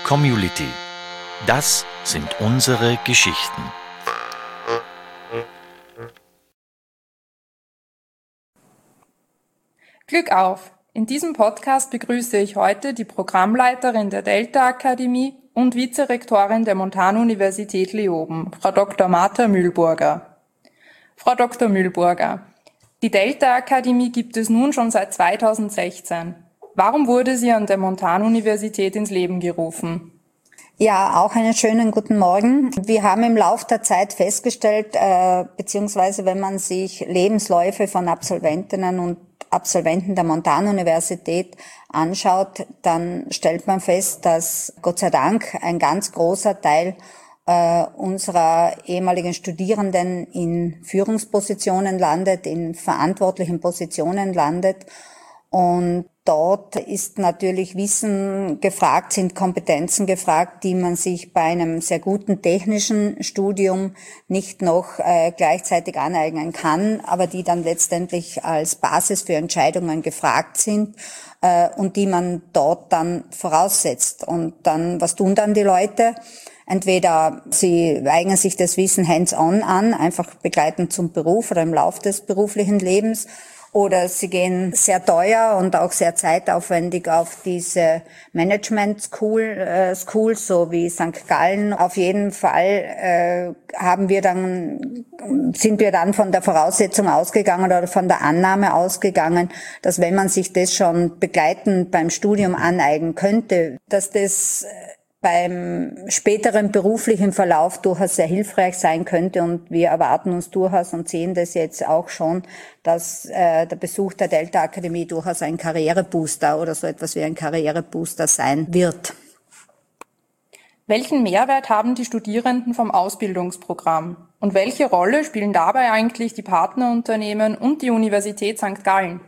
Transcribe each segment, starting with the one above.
Community. Das sind unsere Geschichten. Glück auf! In diesem Podcast begrüße ich heute die Programmleiterin der Delta Akademie und Vizerektorin der Montanuniversität Leoben, Frau Dr. Martha Mühlburger. Frau Dr. Mühlburger, die Delta Akademie gibt es nun schon seit 2016. Warum wurde sie an der Montanuniversität ins Leben gerufen? Ja, auch einen schönen guten Morgen. Wir haben im Laufe der Zeit festgestellt, beziehungsweise wenn man sich Lebensläufe von Absolventinnen und Absolventen der Montanuniversität anschaut, dann stellt man fest, dass Gott sei Dank ein ganz großer Teil unserer ehemaligen Studierenden in Führungspositionen landet, in verantwortlichen Positionen landet. Und dort ist natürlich Wissen gefragt, sind Kompetenzen gefragt, die man sich bei einem sehr guten technischen Studium nicht noch gleichzeitig aneignen kann, aber die dann letztendlich als Basis für Entscheidungen gefragt sind und die man dort dann voraussetzt. Und dann, was tun dann die Leute? Entweder sie eignen sich das Wissen hands-on an, einfach begleitend zum Beruf oder im Lauf des beruflichen Lebens, oder sie gehen sehr teuer und auch sehr zeitaufwendig auf diese Management-Schools, so wie St. Gallen. Auf jeden Fall sind wir dann von der Voraussetzung ausgegangen oder von der Annahme ausgegangen, dass wenn man sich das schon begleitend beim Studium aneignen könnte, dass das beim späteren beruflichen Verlauf durchaus sehr hilfreich sein könnte, und wir erwarten uns durchaus und sehen das jetzt auch schon, dass der Besuch der Delta Akademie durchaus ein Karrierebooster oder so etwas wie ein Karrierebooster sein wird. Welchen Mehrwert haben die Studierenden vom Ausbildungsprogramm? Und welche Rolle spielen dabei eigentlich die Partnerunternehmen und die Universität St. Gallen?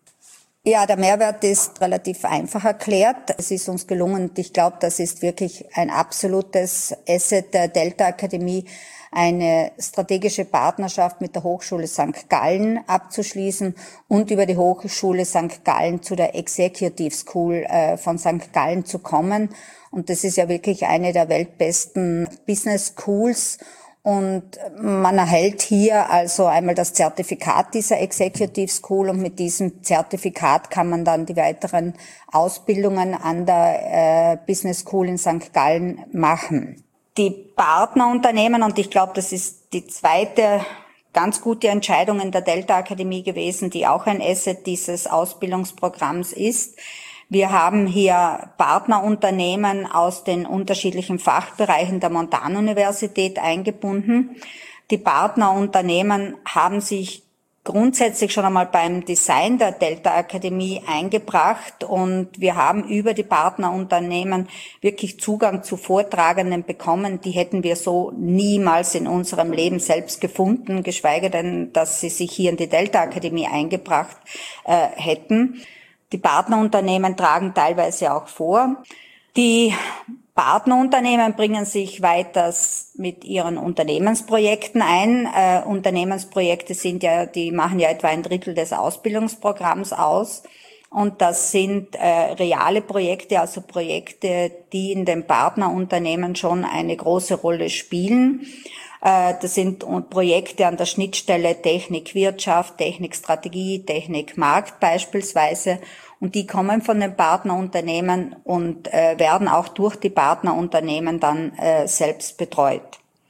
Ja, der Mehrwert ist relativ einfach erklärt. Es ist uns gelungen, und ich glaube, das ist wirklich ein absolutes Asset der Delta Akademie, eine strategische Partnerschaft mit der Hochschule St. Gallen abzuschließen und über die Hochschule St. Gallen zu der Executive School von St. Gallen zu kommen. Und das ist ja wirklich eine der weltbesten Business Schools. Und man erhält hier also einmal das Zertifikat dieser Executive School, und mit diesem Zertifikat kann man dann die weiteren Ausbildungen an der Business School in St. Gallen machen. Die Partnerunternehmen, und ich glaube, das ist die zweite ganz gute Entscheidung in der Delta Akademie gewesen, die auch ein Asset dieses Ausbildungsprogramms ist. Wir haben hier Partnerunternehmen aus den unterschiedlichen Fachbereichen der Montanuniversität eingebunden. Die Partnerunternehmen haben sich grundsätzlich schon einmal beim Design der Delta Akademie eingebracht, und wir haben über die Partnerunternehmen wirklich Zugang zu Vortragenden bekommen. Die hätten wir so niemals in unserem Leben selbst gefunden, geschweige denn, dass sie sich hier in die Delta Akademie eingebracht hätten. Die Partnerunternehmen tragen teilweise auch vor. Die Partnerunternehmen bringen sich weiters mit ihren Unternehmensprojekten ein. Unternehmensprojekte die machen ja etwa ein Drittel des Ausbildungsprogramms aus. Und das sind reale Projekte, also Projekte, die in den Partnerunternehmen schon eine große Rolle spielen. Das sind Projekte an der Schnittstelle Technik-Wirtschaft, Technik-Strategie, Technik-Markt beispielsweise. Und die kommen von den Partnerunternehmen und werden auch durch die Partnerunternehmen dann selbst betreut.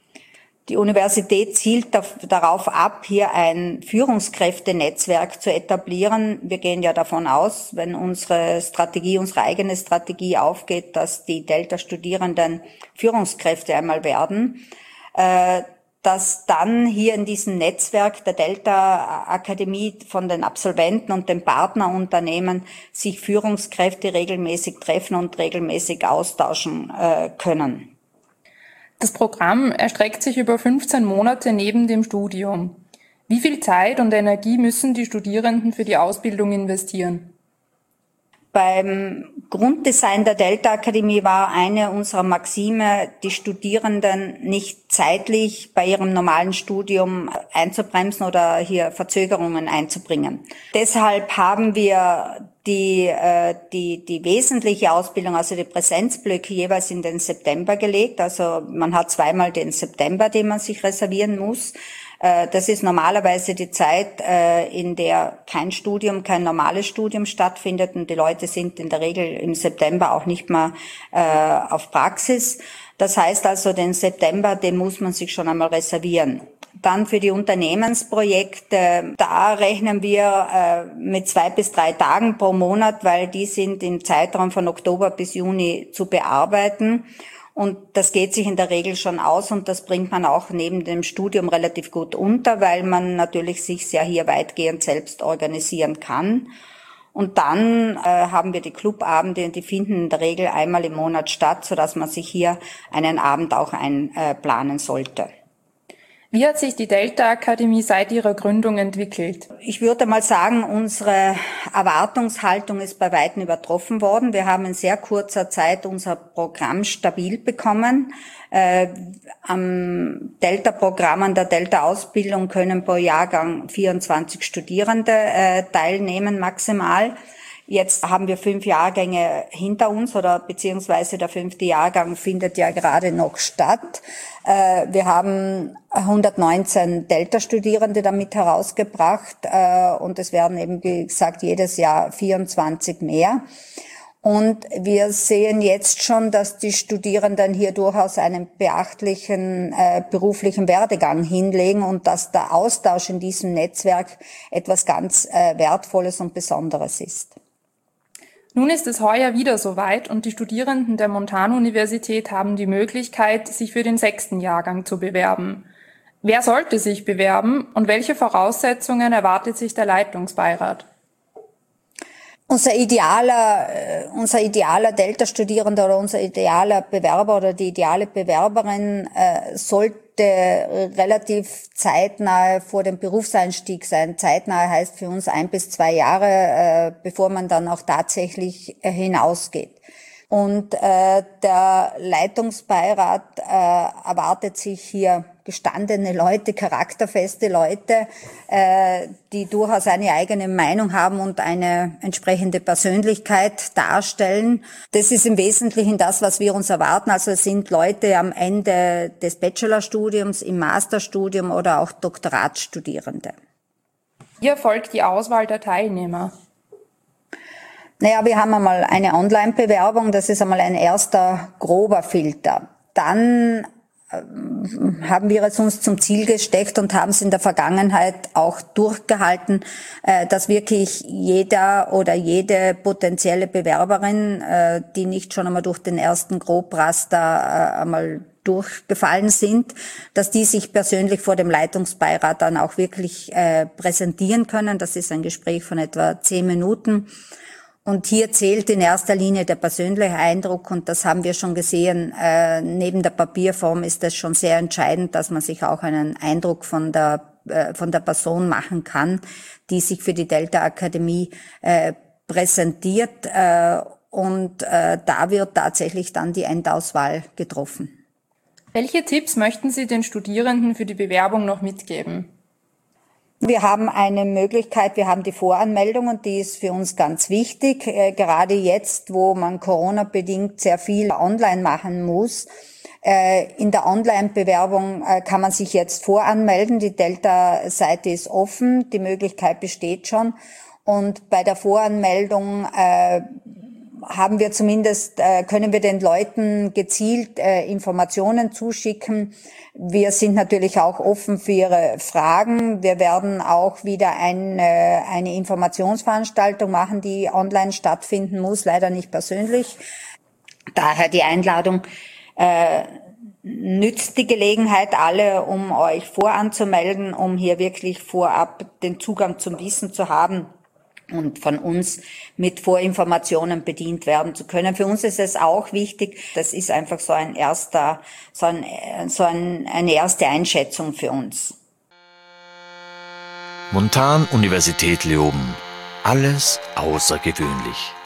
Die Universität zielt darauf ab, hier ein Führungskräftenetzwerk zu etablieren. Wir gehen ja davon aus, wenn unsere eigene Strategie aufgeht, dass die Delta-Studierenden Führungskräfte einmal werden, dass dann hier in diesem Netzwerk der Delta Akademie von den Absolventen und den Partnerunternehmen sich Führungskräfte regelmäßig treffen und regelmäßig austauschen können. Das Programm erstreckt sich über 15 Monate neben dem Studium. Wie viel Zeit und Energie müssen die Studierenden für die Ausbildung investieren? Beim Grunddesign der Delta Akademie war eine unserer Maxime, die Studierenden nicht zeitlich bei ihrem normalen Studium einzubremsen oder hier Verzögerungen einzubringen. Deshalb haben wir die wesentliche Ausbildung, also die Präsenzblöcke, jeweils in den September gelegt. Also man hat zweimal den September, den man sich reservieren muss. Das ist normalerweise die Zeit, in der kein normales Studium stattfindet, und die Leute sind in der Regel im September auch nicht mehr auf Praxis. Das heißt also, den September, den muss man sich schon einmal reservieren. Dann für die Unternehmensprojekte, da rechnen wir mit 2 bis 3 Tagen pro Monat, weil die sind im Zeitraum von Oktober bis Juni zu bearbeiten. Und das geht sich in der Regel schon aus, und das bringt man auch neben dem Studium relativ gut unter, weil man natürlich sich ja hier weitgehend selbst organisieren kann. Und dann haben wir die Clubabende, und die finden in der Regel einmal im Monat statt, sodass man sich hier einen Abend auch einplanen sollte. Wie hat sich die Delta-Akademie seit ihrer Gründung entwickelt? Ich würde mal sagen, unsere Erwartungshaltung ist bei weitem übertroffen worden. Wir haben in sehr kurzer Zeit unser Programm stabil bekommen. Am Delta-Programm, an der Delta-Ausbildung können pro Jahrgang 24 Studierende teilnehmen maximal. Jetzt haben wir 5 Jahrgänge hinter uns, oder beziehungsweise der 5. Jahrgang findet ja gerade noch statt. Wir haben 119 Delta-Studierende damit herausgebracht, und es werden eben, wie gesagt, jedes Jahr 24 mehr. Und wir sehen jetzt schon, dass die Studierenden hier durchaus einen beachtlichen beruflichen Werdegang hinlegen, und dass der Austausch in diesem Netzwerk etwas ganz Wertvolles und Besonderes ist. Nun ist es heuer wieder soweit, und die Studierenden der Montanuniversität haben die Möglichkeit, sich für den 6. Jahrgang zu bewerben. Wer sollte sich bewerben, und welche Voraussetzungen erwartet sich der Leitungsbeirat? Unser idealer Delta-Studierender oder unser idealer Bewerber oder die ideale Bewerberin sollte relativ zeitnah vor dem Berufseinstieg sein. Zeitnah heißt für uns 1 bis 2 Jahre, bevor man dann auch tatsächlich hinausgeht. Und der Leitungsbeirat erwartet sich hier gestandene Leute, charakterfeste Leute, die durchaus eine eigene Meinung haben und eine entsprechende Persönlichkeit darstellen. Das ist im Wesentlichen das, was wir uns erwarten. Also es sind Leute am Ende des Bachelorstudiums, im Masterstudium oder auch Doktoratsstudierende. Wie erfolgt die Auswahl der Teilnehmer? Naja, wir haben einmal eine Online-Bewerbung, das ist einmal ein erster grober Filter. Dann haben wir es uns zum Ziel gesteckt und haben es in der Vergangenheit auch durchgehalten, dass wirklich jeder oder jede potenzielle Bewerberin, die nicht schon einmal durch den ersten Grobraster einmal durchgefallen sind, dass die sich persönlich vor dem Leitungsbeirat dann auch wirklich präsentieren können. Das ist ein Gespräch von etwa 10 Minuten. Und hier zählt in erster Linie der persönliche Eindruck, und das haben wir schon gesehen. Neben der Papierform ist es schon sehr entscheidend, dass man sich auch einen Eindruck von der Person machen kann, die sich für die Delta-Akademie präsentiert. Und da wird tatsächlich dann die Endauswahl getroffen. Welche Tipps möchten Sie den Studierenden für die Bewerbung noch mitgeben? Wir haben eine Möglichkeit, wir haben die Voranmeldung, und die ist für uns ganz wichtig. Gerade jetzt, wo man Corona-bedingt sehr viel online machen muss. In der Online-Bewerbung kann man sich jetzt voranmelden. Die Delta-Seite ist offen, die Möglichkeit besteht schon. Und bei der Voranmeldung haben wir zumindest, können wir den Leuten gezielt Informationen zuschicken. Wir sind natürlich auch offen für ihre Fragen. Wir werden auch wieder eine Informationsveranstaltung machen, die online stattfinden muss, leider nicht persönlich. Daher die Einladung, nützt die Gelegenheit alle, um euch voranzumelden, um hier wirklich vorab den Zugang zum Wissen zu haben und von uns mit Vorinformationen bedient werden zu können. Für uns ist es auch wichtig, das ist einfach eine erste Einschätzung für uns. Montanuniversität Leoben. Alles außergewöhnlich.